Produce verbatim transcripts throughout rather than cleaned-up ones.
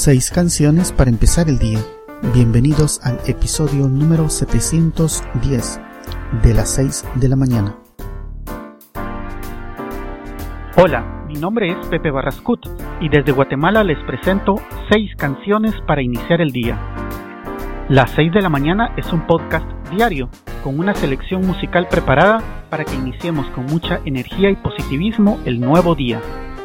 Seis canciones para empezar el día. Bienvenidos al episodio número setecientos diez de las seis de la mañana. Hola, mi nombre es Pepe Barrascut y desde Guatemala les presento seis canciones para iniciar el día. Las seis de la mañana es un podcast diario con una selección musical preparada para que iniciemos con mucha energía y positivismo el nuevo día.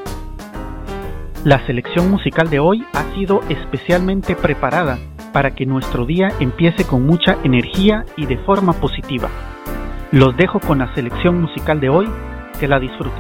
La selección musical de hoy ha sido especialmente preparada para que nuestro día empiece con mucha energía y de forma positiva. Los dejo con la selección musical de hoy, que la disfruten.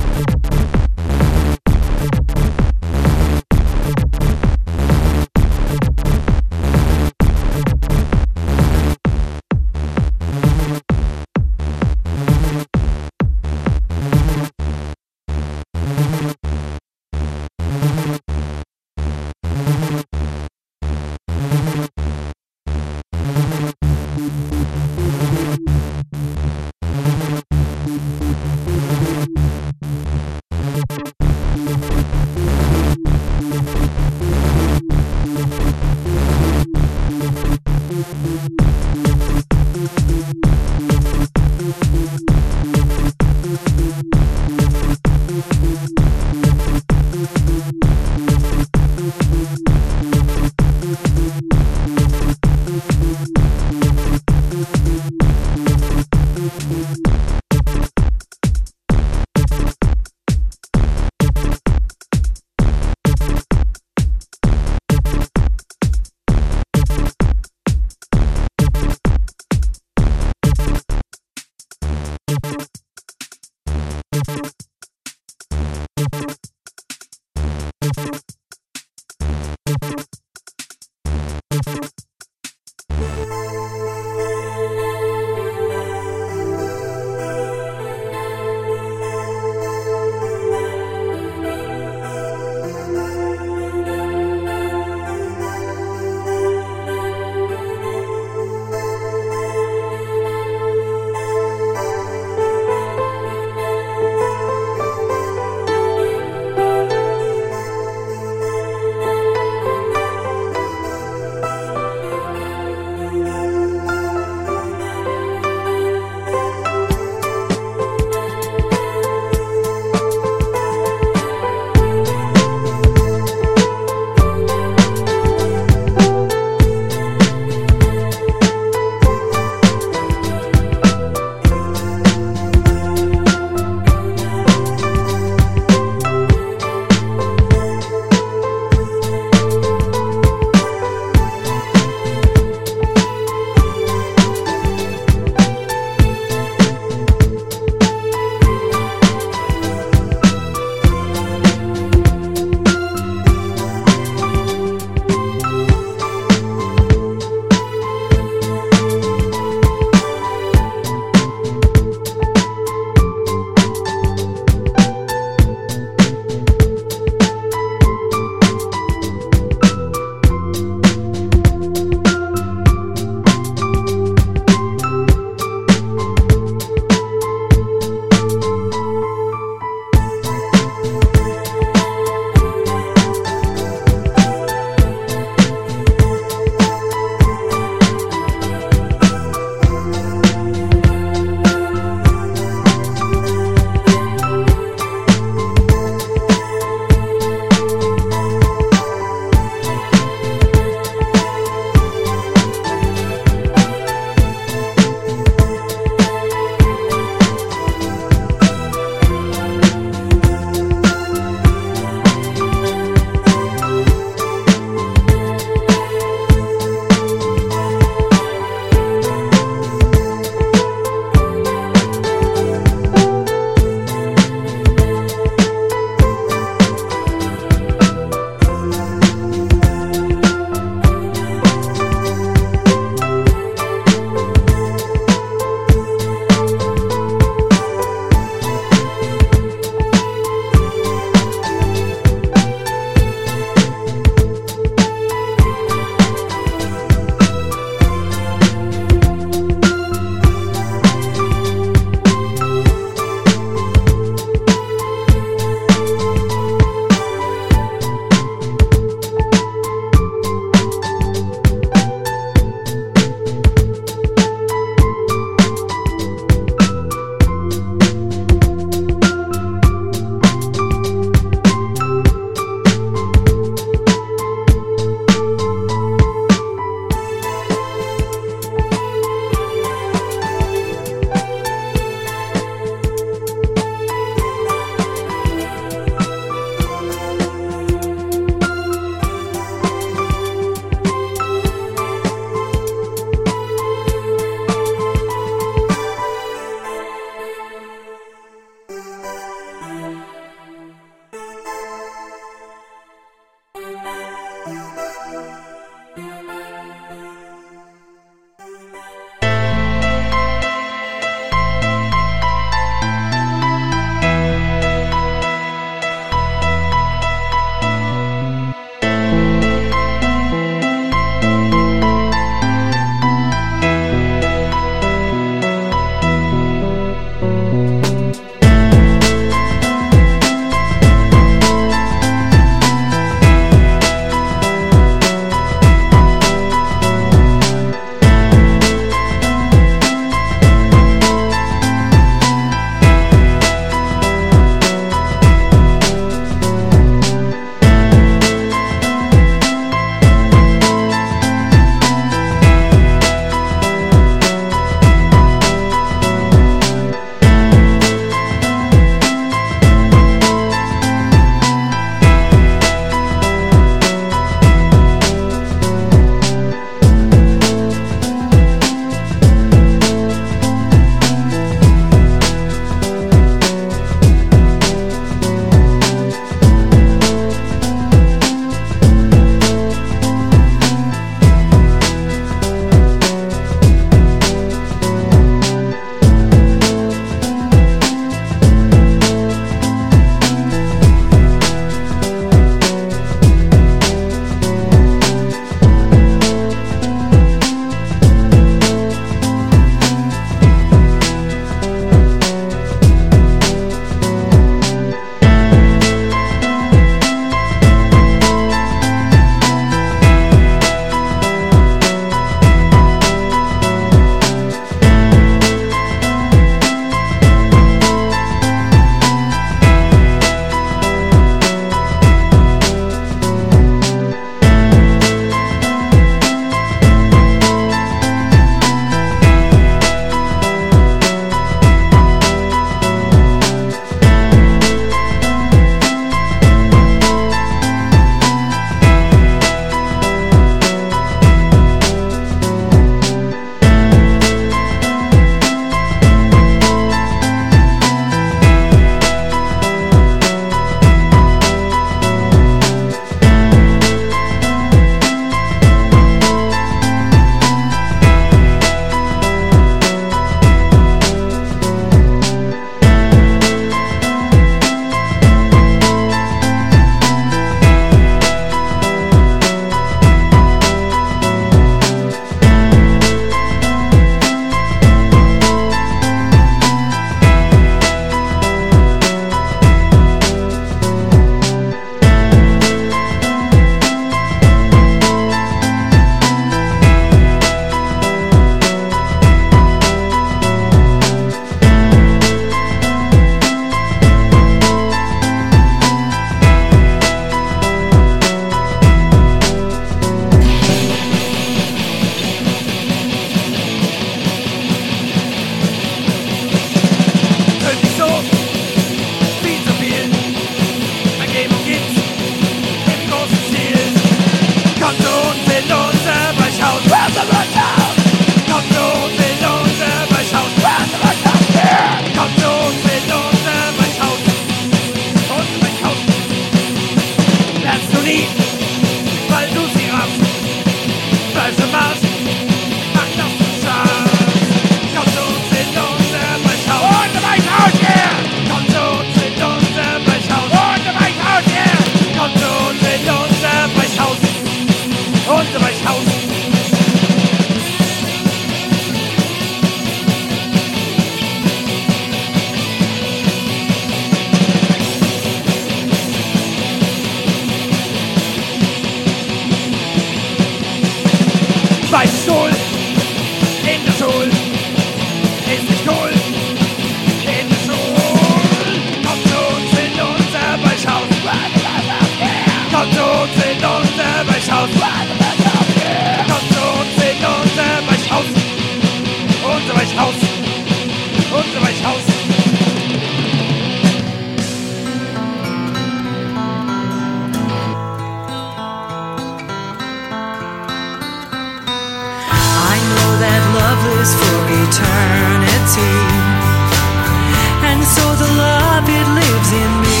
lives for eternity. And so the love, it lives in me.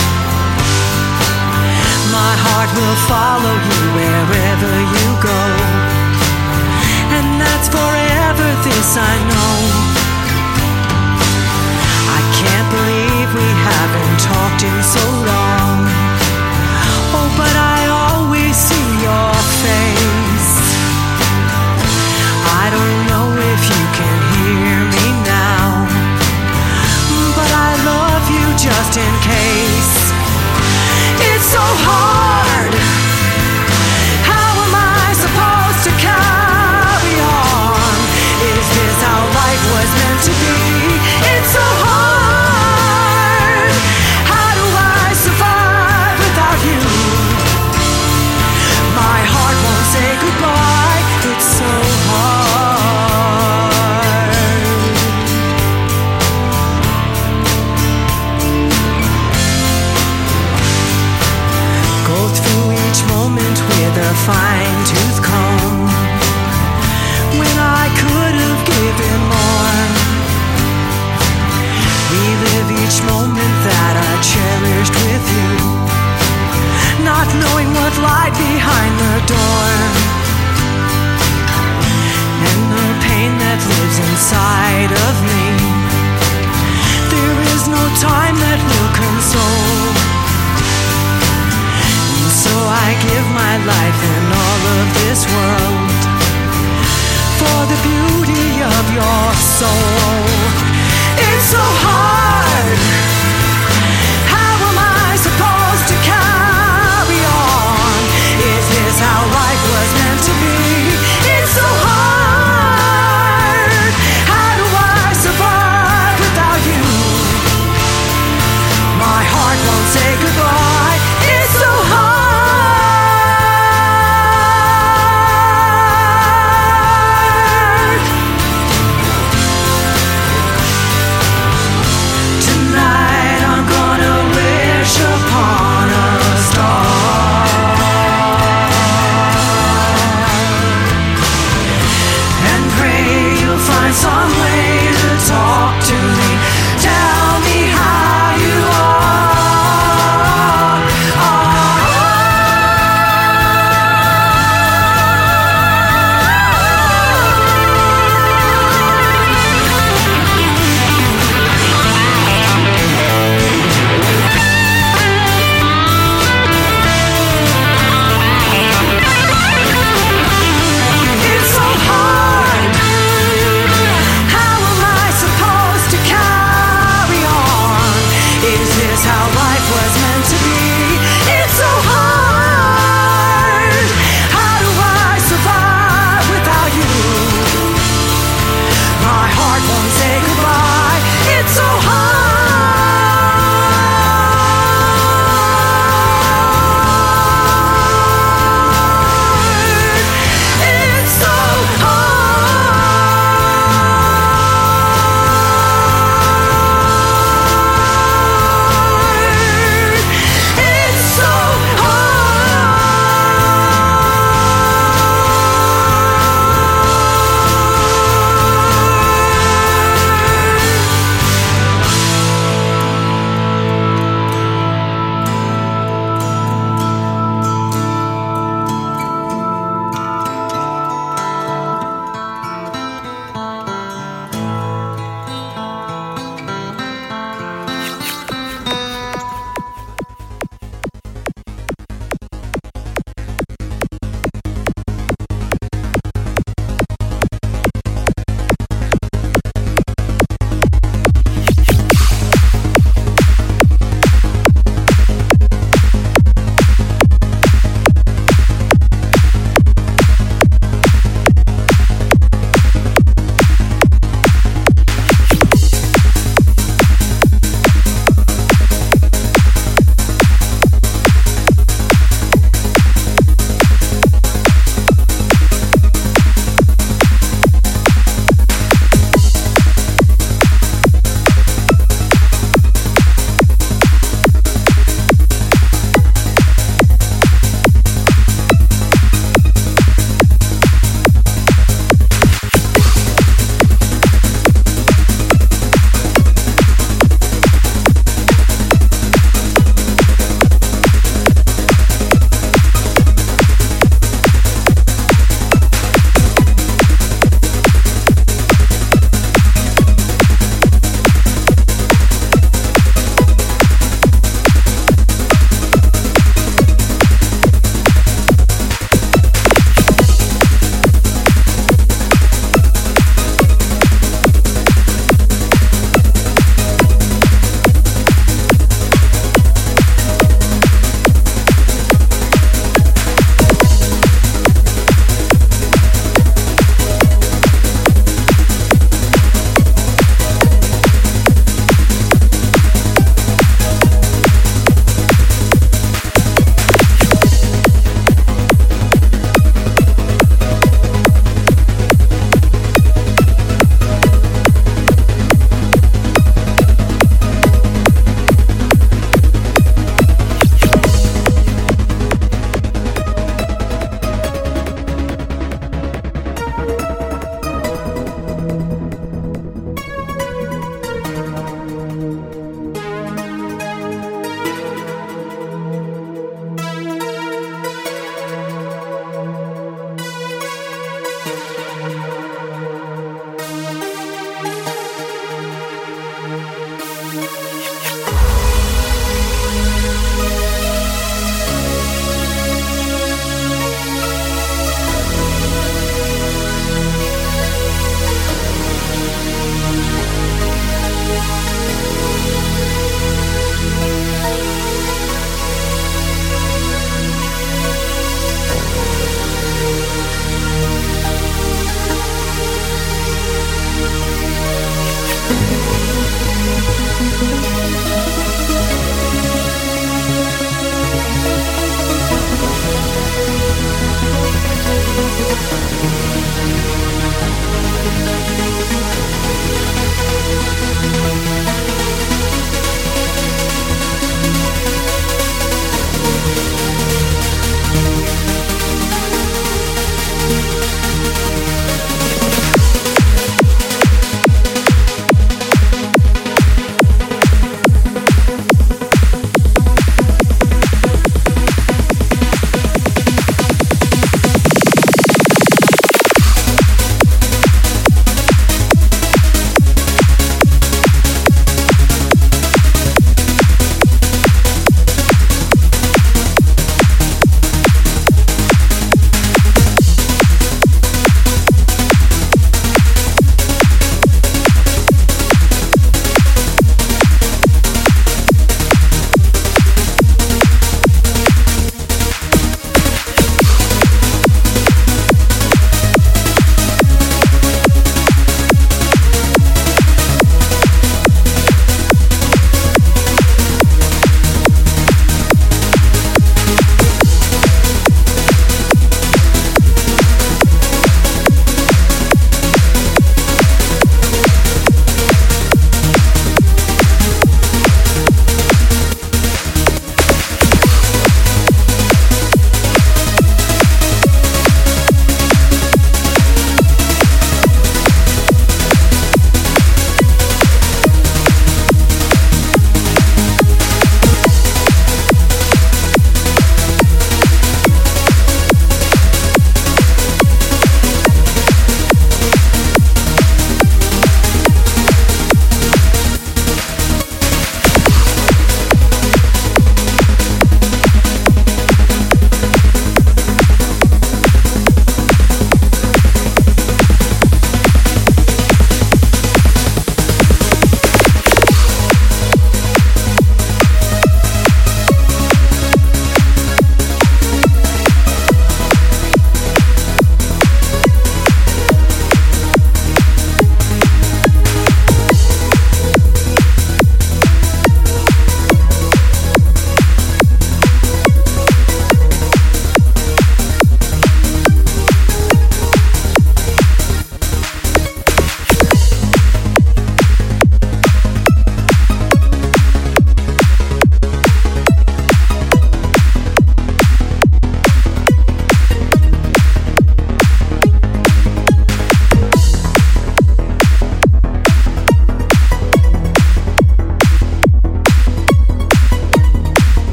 My heart will follow you wherever you go. And that's forever, this I know. I can't believe we haven't talked in so long. Oh, but I always see your face. I don't know if you can hear me now, but I love you just in case. It's so hard. How am I supposed to carry on? Is this how life was meant to be? It's so hard. How do I survive without you? My heart won't say goodbye. It's so hard. Go through each moment with a fine-tooth comb, when I could have given more. Relive each moment that I cherished with you, not knowing what lied behind the door, and the pain that lives inside of me. There is no time that will console, and so I give my life in all of this world for the beauty of your soul. It's so hard. How am I supposed to carry on? Is this how life was meant to be? It's so hard. How do I survive without you? My heart won't say goodbye. It's so hard.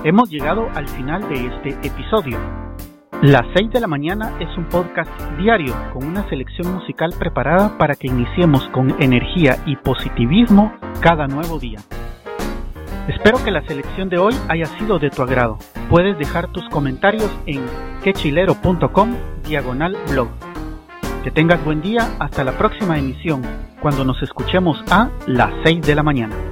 Hemos llegado al final de este episodio. Las seis de la mañana es un podcast diario con una selección musical preparada para que iniciemos con energía y positivismo cada nuevo día. Espero que la selección de hoy haya sido de tu agrado. Puedes dejar tus comentarios en quechilero.com diagonal blog. Que tengas buen día hasta la próxima emisión, cuando nos escuchemos a las seis de la mañana.